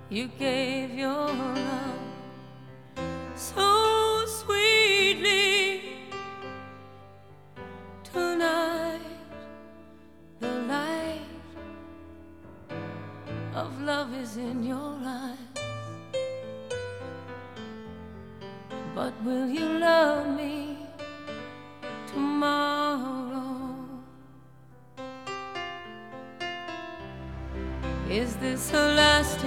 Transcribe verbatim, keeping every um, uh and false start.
You gave your love so sweetly. Tonight the light of love is in your eyes. But will you love me tomorrow? Is this a lasting